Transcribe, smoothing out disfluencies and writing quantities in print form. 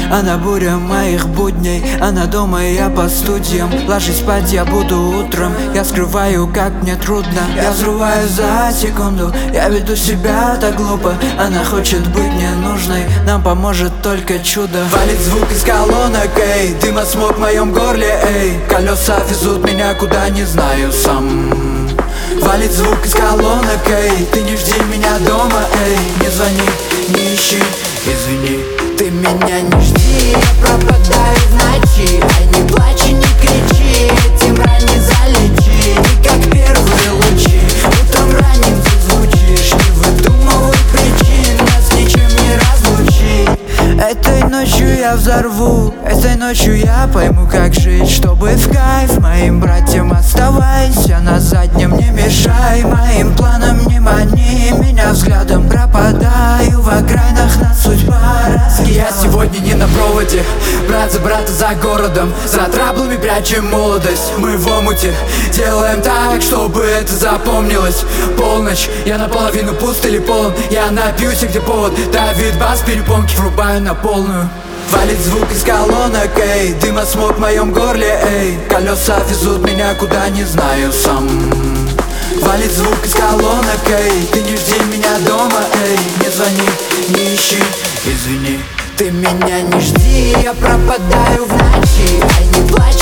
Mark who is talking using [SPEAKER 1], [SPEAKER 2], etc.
[SPEAKER 1] Она буря моих будней, она дома и я по студиям. Ложись спать я буду утром, я скрываю, как мне трудно. Я взрываю за секунду, я веду себя так глупо. Она хочет быть ненужной, нам поможет только чудо. Валит звук из колонок, эй, дыма смог в моем горле, эй. Колеса везут меня куда не знаю сам. Валит звук из колонок, эй, ты не жди меня дома, эй. Не звони, не ищи, извини, ты меня не жди.
[SPEAKER 2] Я пропадаю в ночи, ай, не плачь и не кричи, этим ран не залечи. Ты как первые лучи, утром ранним ты звучишь. Не выдумывай причин, нас ничем не разлучить.
[SPEAKER 1] Этой ночью я взорву, этой ночью я пойму, как жить. Чтобы в кайф моим братьям оставайся на заднем, не мешай моим планам, не мани меня взглядом. Пропадаю в окраинах, нас судьба раскидала. Я сегодня не на проводе, брат за брата за городом. За траблами прячем молодость, мы в омуте. Делаем так, чтобы это запомнилось. Полночь, я наполовину пуст или полон. Я напьюсь, где повод, давит бас, перепонки врубаю на полную. Валит звук из колонок, эй, дыма смог в моем горле, эй. Колеса везут меня куда не знаю сам. Валит звук из колонок, эй, ты не жди меня дома, эй. Не звони, не ищи, извини, ты меня не жди.
[SPEAKER 2] Я пропадаю в ночи, ай, не плачь